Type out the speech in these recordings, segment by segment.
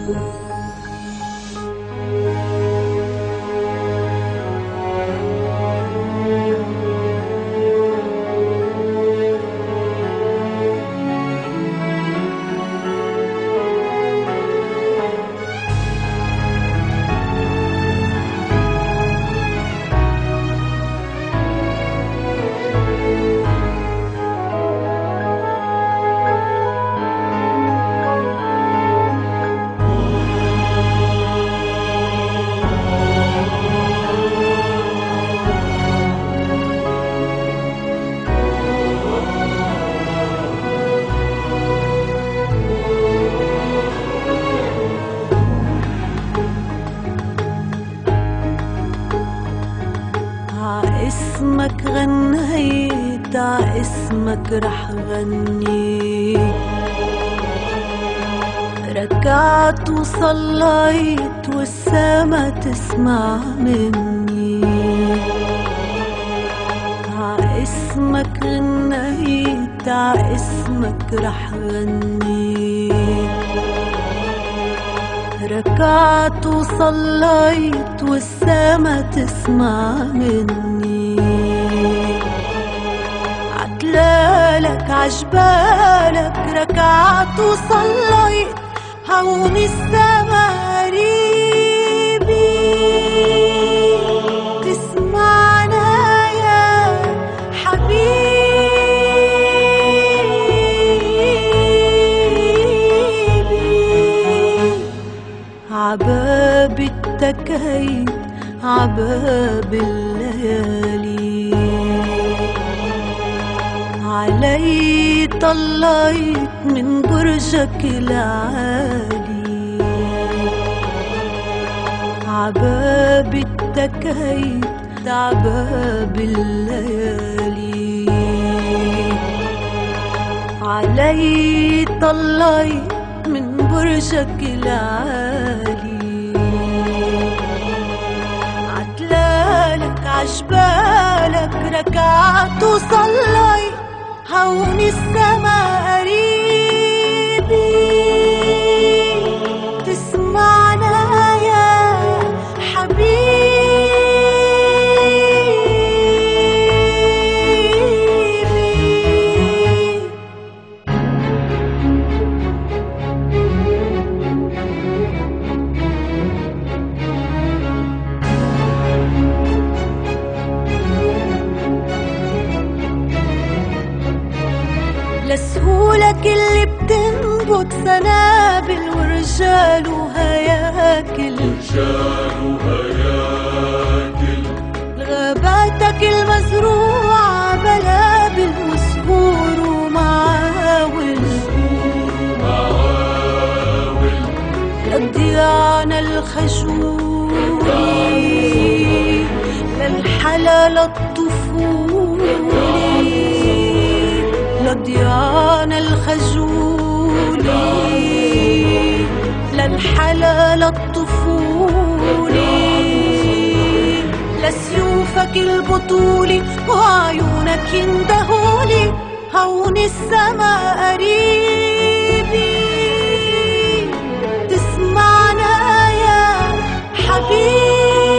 اسمك غنيت، اسمك رح غني، ركعت وصليت والسما تسمع مني. اسمك غنيت، اسمك رح غني، ركعت وصليت والسما تسمع مني. عتلالك عجبالك ركعت وصليت، هون السما قريبي تسمعنا يا حبيبي. عباب اتكيت عباب الليالي، علي طليت من برجك العالي. عباب اتكيت عباب الليالي، علي طليت من برجك العالي. عتلالك عجبالك ركعت وصليت، هون السما قريبي تسمعنا يا حبيبي. لسهولك اللي بتنبت سنابل ورجال وهياكل، لغاباتك المزروعة بلابل وسهور ومعاول، للضيانة الخجولي للحلال الطفولي، للضيانة الخجولي للحلال الطفولي، لسيوفك البطولي وعيونك يندهولي، هون السما قريبي تسمعنا يا حبيبي.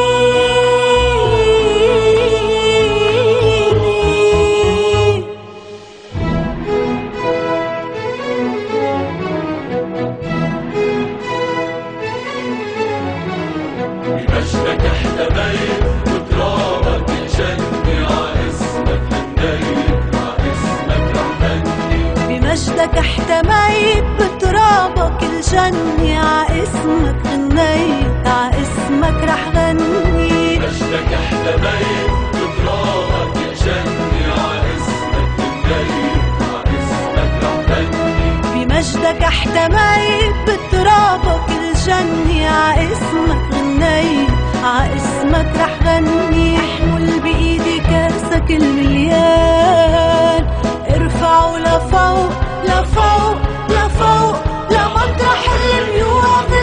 بمجدك احتميت وترابك الجنة عاسمك غنيت، عاسمك رح غني. بمجدك احتميت بترابك الجنة عاسمك غنيت، عاسمك رح غني. بمجدك احتميت بترابك الجنة عاسمك غنيت، عاسمك رح غني. بمجدك احتميت بترابك الجنة عاسمك غنيت، عاسمك رح غني. احمل بايدي كاسك المليان، ارفعه لفوق لفوق لفوق لمطرح الميوع في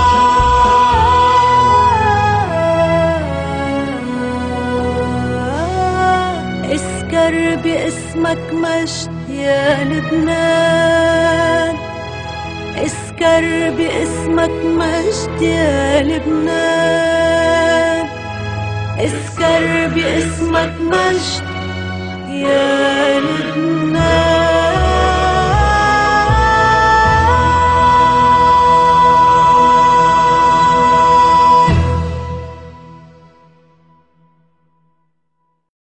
السماء. اسكر باسمك مجد يا لبنان، اسكر باسمك مجد يا لبنان، اسكر باسمك مجد